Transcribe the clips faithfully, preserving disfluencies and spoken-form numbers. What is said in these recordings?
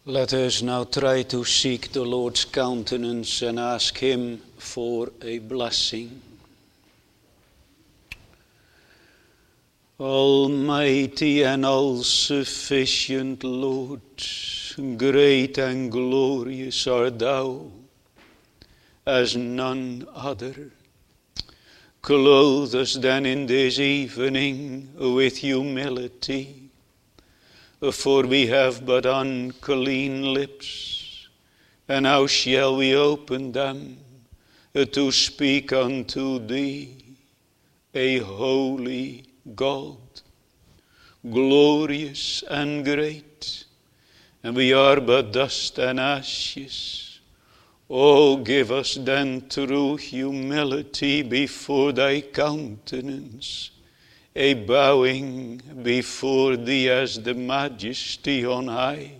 Let us now try to seek the Lord's countenance and ask him for a blessing. Almighty and all-sufficient Lord, great and glorious art thou, as none other. Clothe us then in this evening with humility, for we have but unclean lips, and how shall we open them to speak unto thee, a holy God, glorious and great, and we are but dust and ashes. Oh, give us then true humility before thy countenance, a bowing before thee as the majesty on high.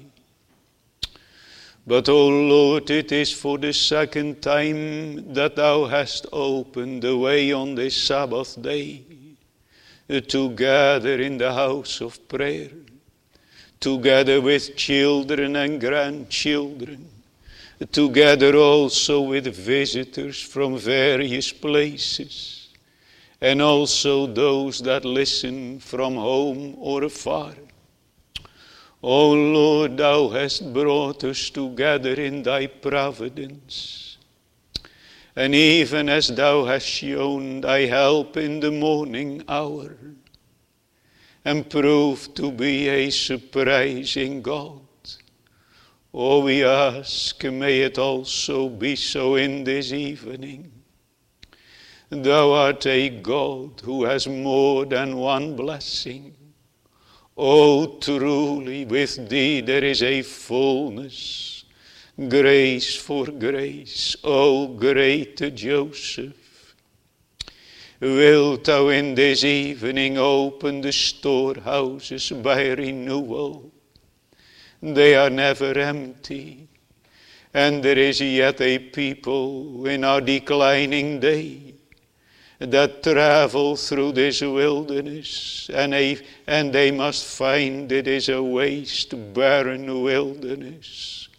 But, O Lord, it is for the second time that thou hast opened the way on this Sabbath day to gather in the house of prayer, together with children and grandchildren, together also with visitors from various places, and also those that listen from home or afar. O Lord, thou hast brought us together in thy providence, and even as thou hast shown thy help in the morning hour, and proved to be a surprising God, oh, we ask, may it also be so in this evening. Thou art a God who has more than one blessing. Oh, truly with thee there is a fullness, grace for grace. Oh, great Joseph, wilt thou in this evening open the storehouses by renewal? They are never empty, and there is yet a people in our declining day that travel through this wilderness, and, a, and they must find it is a waste, barren wilderness.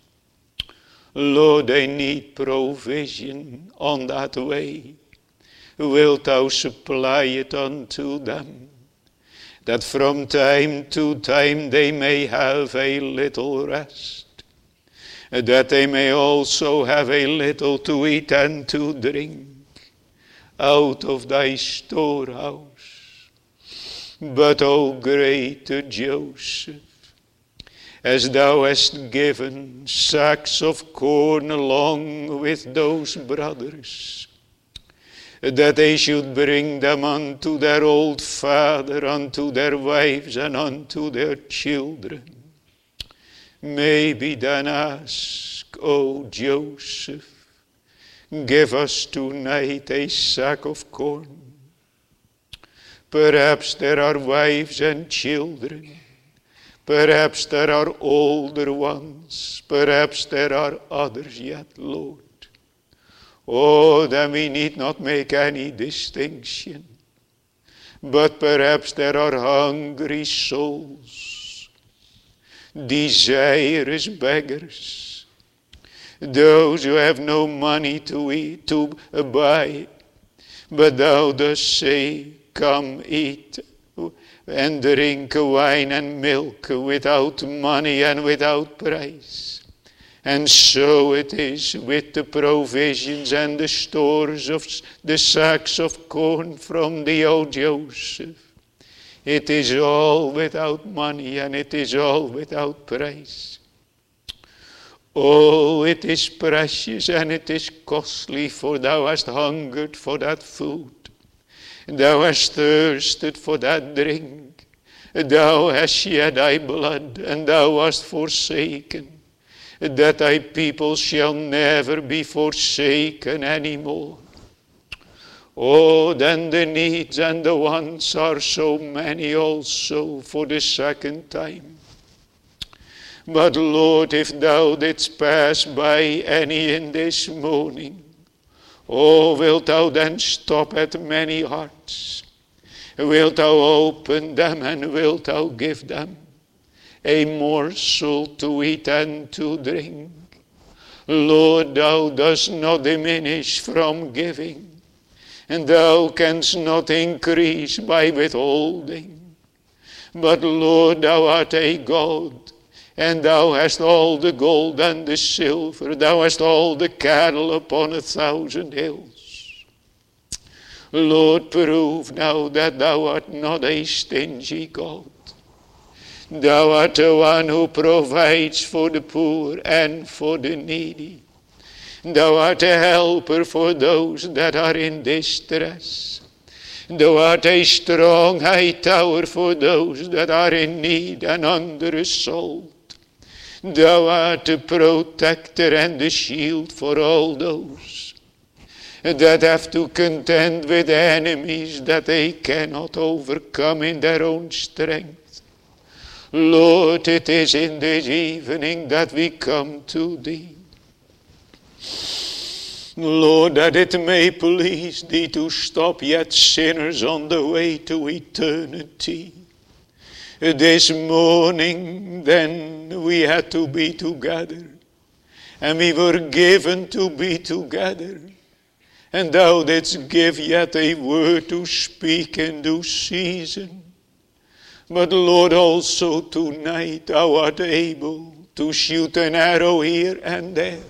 Lord, they need provision on that way. Wilt thou supply it unto them, that from time to time they may have a little rest, that they may also have a little to eat and to drink out of thy storehouse. But, O great Joseph, as thou hast given sacks of corn along with those brothers, that they should bring them unto their old father, unto their wives, and unto their children, maybe then ask, O Joseph, give us tonight a sack of corn. Perhaps there are wives and children. Perhaps there are older ones. Perhaps there are others yet, Lord. Oh, then we need not make any distinction. But perhaps there are hungry souls, desirous beggars, those who have no money to eat, to buy, but thou dost say, come eat and drink wine and milk without money and without price. And so it is with the provisions and the stores of the sacks of corn from thee, O Joseph. It is all without money and it is all without price. Oh, it is precious and it is costly, for thou hast hungered for that food. Thou hast thirsted for that drink. Thou hast shed thy blood, and thou hast forsaken, that thy people shall never be forsaken any more. Oh, then the needs and the wants are so many also for the second time. But Lord, if thou didst pass by any in this morning, oh, wilt thou then stop at many hearts? Wilt thou open them and wilt thou give them a morsel to eat and to drink. Lord, thou dost not diminish from giving, and thou canst not increase by withholding. But Lord, thou art a God, and thou hast all the gold and the silver, thou hast all the cattle upon a thousand hills. Lord, prove now that thou art not a stingy God. Thou art the one who provides for the poor and for the needy. Thou art a helper for those that are in distress. Thou art a strong high tower for those that are in need and under assault. Thou art the protector and the shield for all those that have to contend with enemies that they cannot overcome in their own strength. Lord, it is in this evening that we come to Thee. Lord, that it may please Thee to stop yet sinners on the way to eternity. This morning, then, we had to be together, and we were given to be together. And Thou didst give yet a word to speak in due season. But Lord, also tonight Thou art able to shoot an arrow here and there.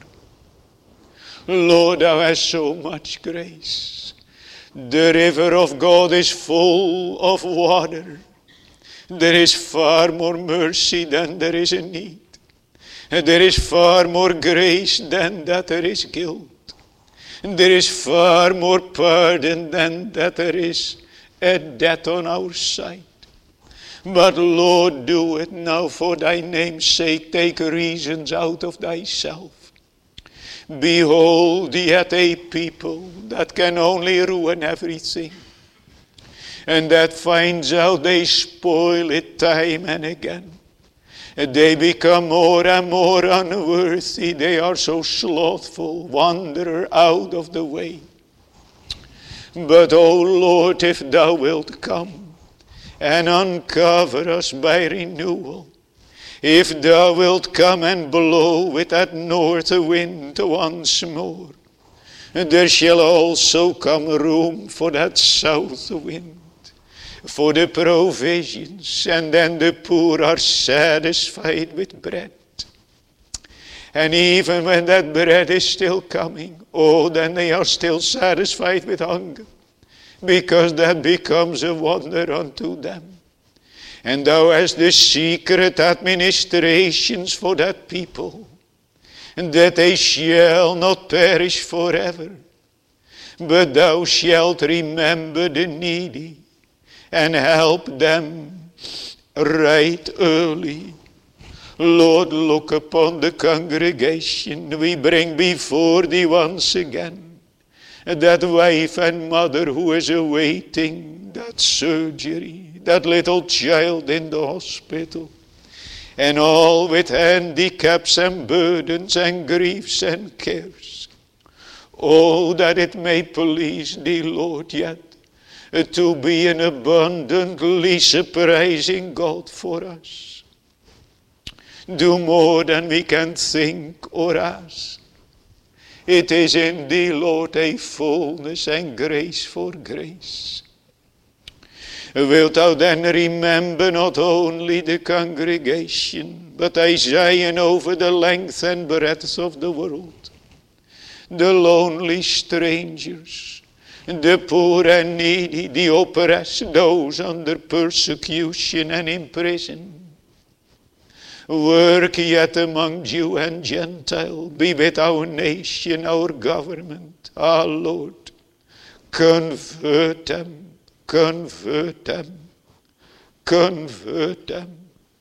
Lord, Thou hast so much grace. The river of God is full of water. There is far more mercy than there is a need. And there is far more grace than that there is guilt. And there is far more pardon than that there is a debt on our side. But Lord, do it now for Thy name's sake. Take reasons out of Thyself. Behold, yet a people that can only ruin everything, and that finds out they spoil it time and again. They become more and more unworthy. They are so slothful, wanderer out of the way. But, O Lord, if Thou wilt come and uncover us by renewal, if Thou wilt come and blow with that north wind once more, there shall also come room for that south wind, for the provisions, and then the poor are satisfied with bread. And even when that bread is still coming, oh, then they are still satisfied with hunger, because that becomes a wonder unto them. And Thou hast the secret administrations for that people, and that they shall not perish forever, but Thou shalt remember the needy and help them right early. Lord, look upon the congregation we bring before Thee once again. That wife and mother who is awaiting that surgery, that little child in the hospital, and all with handicaps and burdens and griefs and cares. Oh, that it may please Thee, Lord, yet to be an abundantly surprising God for us. Do more than we can think or ask. It is in Thee, Lord, a fullness and grace for grace. Wilt Thou then remember not only the congregation, but Isaiah over the length and breadth of the world, the lonely strangers, the poor and needy, the oppressed, those under persecution and in prison. Work yet among Jew and Gentile. Be with our nation, our government. Ah, Lord, convert them, convert them, convert them.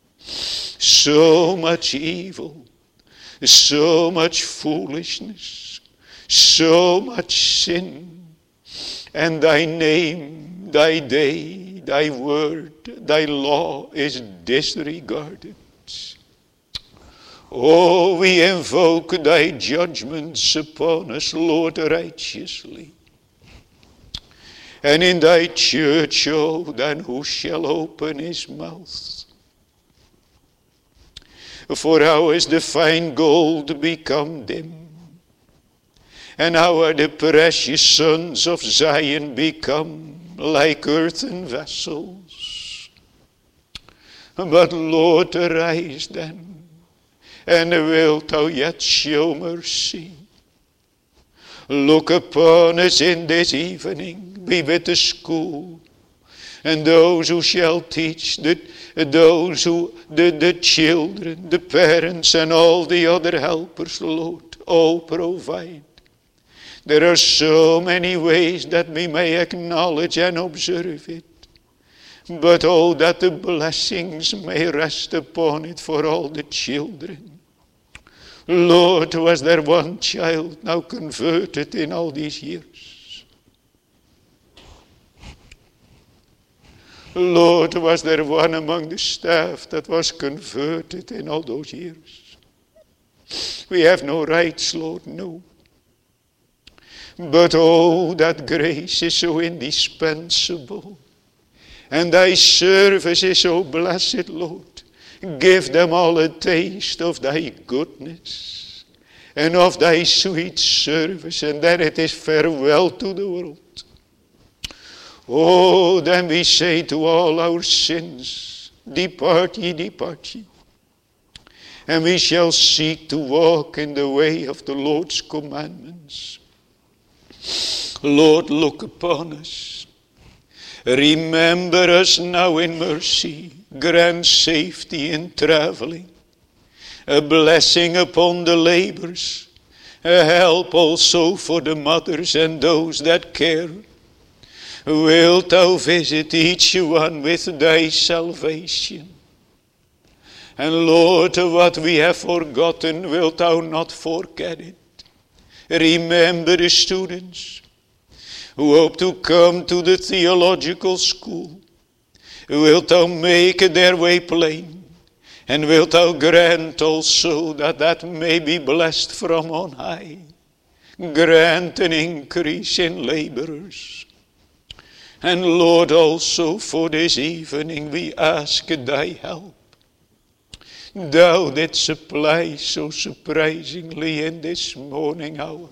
So much evil, so much foolishness, so much sin. And Thy name, Thy day, Thy word, Thy law is disregarded. Oh, we invoke Thy judgments upon us, Lord, righteously. And in Thy church, oh, then who shall open his mouth? For how is the fine gold become dim? And how are the precious sons of Zion become like earthen vessels? But Lord, arise then, and wilt thou yet show mercy? Look upon us in this evening, be with the school, and those who shall teach, the, those who, the, the children, the parents, and all the other helpers, Lord, all provide. There are so many ways that we may acknowledge and observe it. But oh, that the blessings may rest upon it for all the children. Lord, was there one child now converted in all these years? Lord, was there one among the staff that was converted in all those years? We have no rights, Lord, no. But oh, that grace is so indispensable, and thy service is so blessed, Lord. Give them all a taste of thy goodness and of thy sweet service, and then it is farewell to the world. Oh, then we say to all our sins, depart ye, depart ye. And we shall seek to walk in the way of the Lord's commandments. Lord, look upon us. Remember us now in mercy. Grant safety in traveling. A blessing upon the labors. A help also for the mothers and those that care. Wilt thou visit each one with thy salvation? And Lord, what we have forgotten, wilt thou not forget it? Remember the students who hope to come to the theological school. Wilt thou make their way plain, and wilt thou grant also that that may be blessed from on high. Grant an increase in laborers. And Lord, also for this evening we ask thy help. Thou didst supply so surprisingly in this morning hour.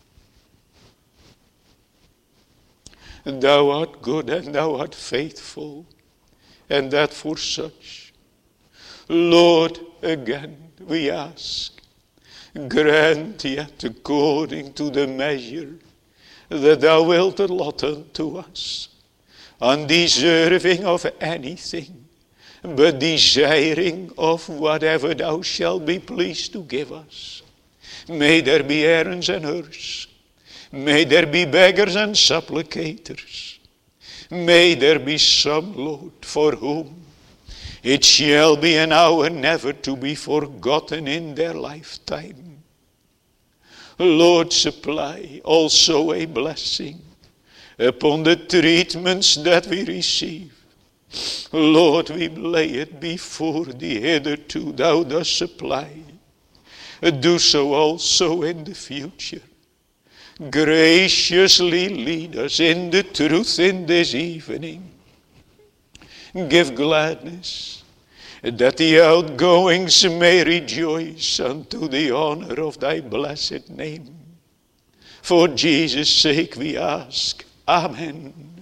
Thou art good and thou art faithful, and that for such. Lord, again we ask, grant yet according to the measure that thou wilt allot unto us, undeserving of anything, but desiring of whatever thou shalt be pleased to give us. May there be errands and hers. May there be beggars and supplicators. May there be some, Lord, for whom it shall be an hour never to be forgotten in their lifetime. Lord, supply also a blessing upon the treatments that we receive. Lord, we lay it before thee. Hitherto thou dost supply. Do so also in the future. Graciously lead us in the truth in this evening. Give gladness that the outgoings may rejoice unto the honor of thy blessed name. For Jesus' sake we ask. Amen.